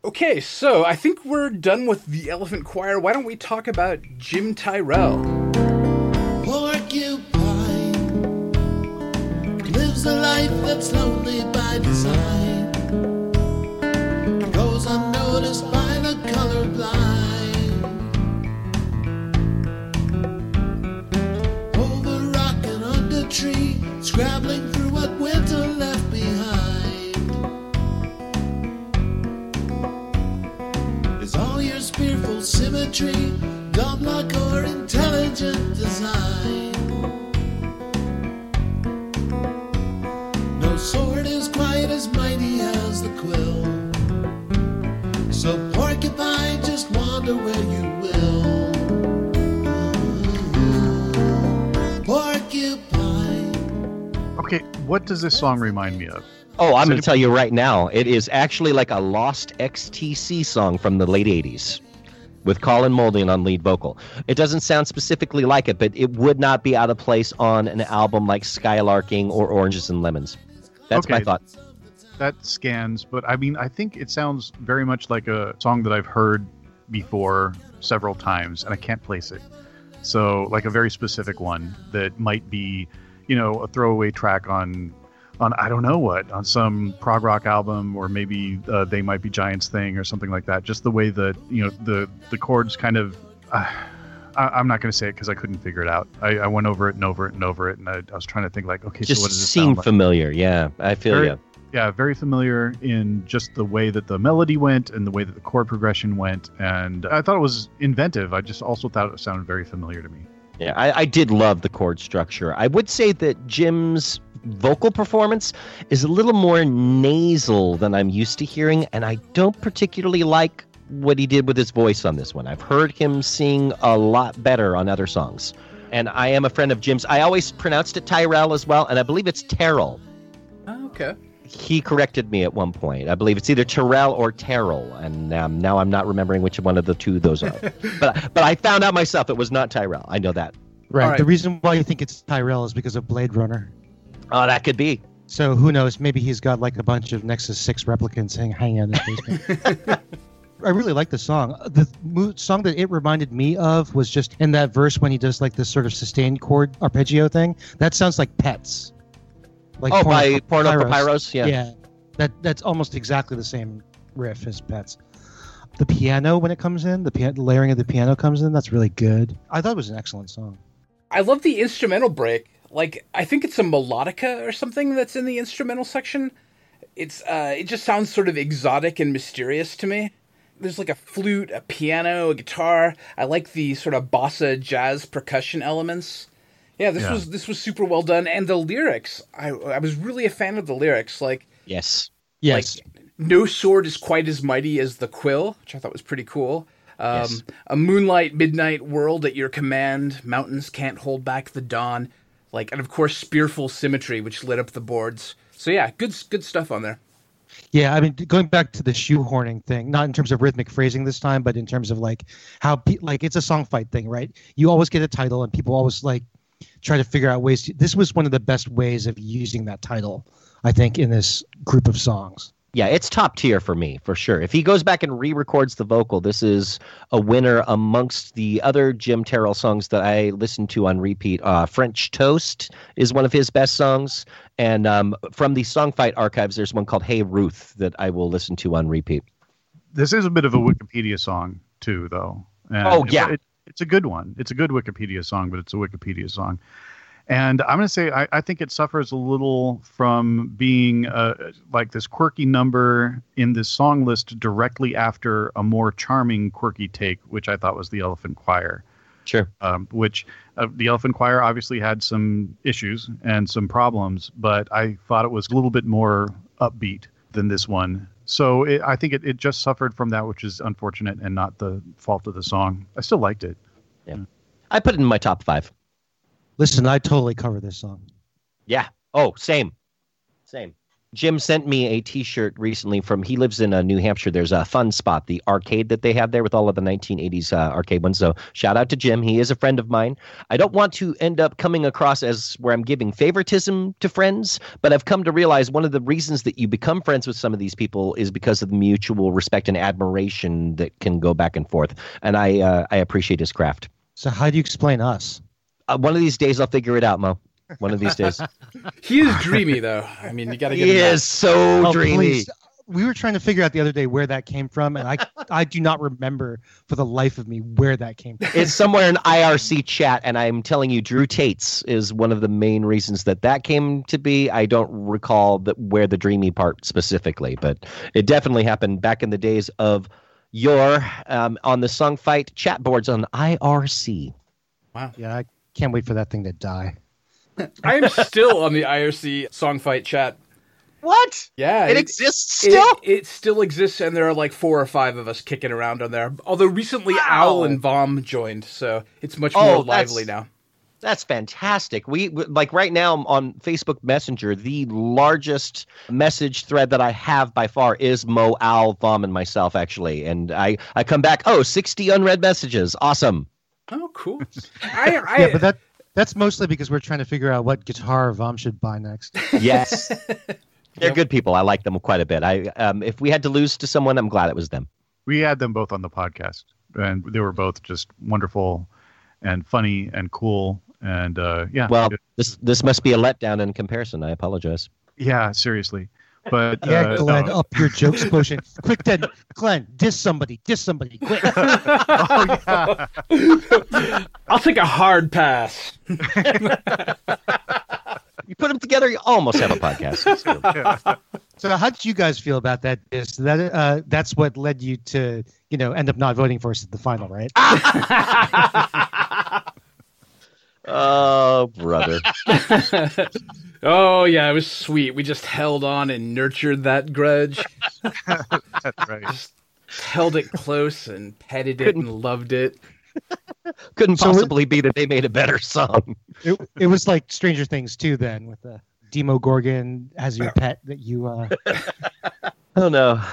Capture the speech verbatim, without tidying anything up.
Okay, so I think we're done with the Elephant Choir. Why don't we talk about Jim Tyrell? Porcupine lives a life that's lonely by design. Goes unnoticed by the colorblind. Over rock and under tree, scrabbling through what winter left behind. Is all your fearful symmetry, godlike or intelligent design? No sword is quite as mighty as the quill. So porcupine, just wander where you will. Porcupine. Okay, what does this song remind me of? Oh, I'm going to tell you right now. It is actually like a lost X T C song from the late eighties with Colin Moulding on lead vocal. It doesn't sound specifically like it, but it would not be out of place on an album like Skylarking or Oranges and Lemons. That's Okay. my thought. That scans, but I mean, I think it sounds very much like a song that I've heard before several times, and I can't place it. So, like a very specific one that might be, you know, a throwaway track on, on I don't know what, on some prog rock album, or maybe uh, They Might Be Giants thing or something like that. Just the way that, you know, the, the chords kind of... Uh, I, I'm not going to say it because I couldn't figure it out. I, I went over it and over it and over it, and I, I was trying to think like, okay, Just so what does it seem sound like? familiar. Yeah, I feel Very- you. Yeah, very familiar in just the way that the melody went and the way that the chord progression went. And I thought it was inventive. I just also thought it sounded very familiar to me. Yeah, I, I did love the chord structure. I would say that Jim's vocal performance is a little more nasal than I'm used to hearing, and I don't particularly like what he did with his voice on this one. I've heard him sing a lot better on other songs. And I am a friend of Jim's. I always pronounced it Tyrell as well, and I believe it's Terrell. Oh, okay. He corrected me at one point. I believe it's either Terrell or Terrell, and um, now I'm not remembering which one of the two those are. but but I found out myself it was not Tyrell. I know that. Right. All right. The reason why you think it's Tyrell is because of Blade Runner. Oh, that could be. So who knows? Maybe he's got like a bunch of Nexus six replicants hang, hanging out in his basement. I really like the song. The mo- song that it reminded me of was just in that verse when he does like this sort of sustained chord arpeggio thing. That sounds like Pets. Like Oh, by Porno Porno Papyrus. Papyrus? Yeah. Yeah. That that's almost exactly the same riff as Pets. The piano when it comes in, the, pia- the layering of the piano comes in. That's really good. I thought it was an excellent song. I love the instrumental break. Like, I think it's a melodica or something that's in the instrumental section. It's uh, it just sounds sort of exotic and mysterious to me. There's like a flute, a piano, a guitar. I like the sort of bossa jazz percussion elements. Yeah, this Yeah. was this was super well done, and the lyrics. I I was really a fan of the lyrics. Like, Yes. Yes. like no sword is quite as mighty as the quill, which I thought was pretty cool. Um, Yes. A moonlight midnight world at your command. Mountains can't hold back the dawn. Like, and of course, spearful symmetry, which lit up the boards. So yeah, good good stuff on there. Yeah, I mean, going back to the shoehorning thing, not in terms of rhythmic phrasing this time, but in terms of like how, pe- like, it's a song fight thing, right? You always get a title, and people always like try to figure out ways to. This was one of the best ways of using that title, I think, in this group of songs. Yeah, it's top tier for me, for sure. If he goes back and re-records the vocal, this is a winner amongst the other Jim Terrell songs that I listen to on repeat. Uh, French Toast is one of his best songs. And um, from the Songfight archives, there's one called Hey Ruth that I will listen to on repeat. This is a bit of a Wikipedia song, too, though. And Oh, yeah. It, it's a good one. It's a good Wikipedia song, but it's a Wikipedia song. And I'm going to say I, I think it suffers a little from being uh, like this quirky number in this song list directly after a more charming, quirky take, which I thought was the Elephant Choir. Sure. Um, which uh, the Elephant Choir obviously had some issues and some problems, but I thought it was a little bit more upbeat than this one. So it, I think it, it just suffered from that, which is unfortunate and not the fault of the song. I still liked it. Yeah. I put it in my top five. Listen, I totally cover this song. Yeah. Oh, same. Same. Jim sent me a T-shirt recently from, he lives in uh, New Hampshire. There's a Fun Spot, the arcade that they have there with all of the nineteen eighties uh, arcade ones. So shout out to Jim. He is a friend of mine. I don't want to end up coming across as where I'm giving favoritism to friends, but I've come to realize one of the reasons that you become friends with some of these people is because of the mutual respect and admiration that can go back and forth. And I, uh, I appreciate his craft. So how do you explain us? Uh, one of these days I'll figure it out, Mo. One of these days. He is dreamy, though. I mean, you got to get He him is so Oh, dreamy. please. We were trying to figure out the other day where that came from, and I I do not remember for the life of me where that came from. It's somewhere in I R C chat, and I'm telling you, Drew Tates is one of the main reasons that that came to be. I don't recall that where the dreamy part specifically, but it definitely happened back in the days of your um, on the Song Fight chat boards on I R C. Wow. Yeah, I can't wait for that thing to die. I am still on the I R C Song Fight chat. What? Yeah. It, exists still? It, it still exists, and there are like four or five of us kicking around on there. Although recently Wow. Owl and Vom joined, so it's much Oh, more that's- lively now. That's fantastic. We like right now on Facebook Messenger, the largest message thread that I have by far is Mo, Al, Vom, and myself, actually. And I, I come back, oh, sixty unread messages. Awesome. Oh, cool. I, I, Yeah, but that that's mostly because we're trying to figure out what guitar Vom should buy next. Yes. They're good people. I like them quite a bit. I um, if we had to lose to someone, I'm glad it was them. We had them both on the podcast, and they were both just wonderful and funny and cool. And uh, yeah, Well, this this must be a letdown in comparison. I apologize. yeah, seriously. But Yeah, uh, Glenn, no. up your jokes quotient. Quick, then, Glenn, diss somebody, diss somebody, quick. Oh, yeah. I'll take a hard pass. You put them together, you almost have a podcast. It's good. So, how did you guys feel about that diss? That uh, that's what led you to, you know, end up not voting for us at the final, right? Oh, brother. Oh, yeah, it was sweet. We just held on and nurtured that grudge. That's right. Held it close and petted it Couldn't- and loved it. Couldn't So it- possibly be that they made a better song. It, it was like Stranger Things too, then, with the Demo Gorgon as your pet that you. Uh... Oh, no.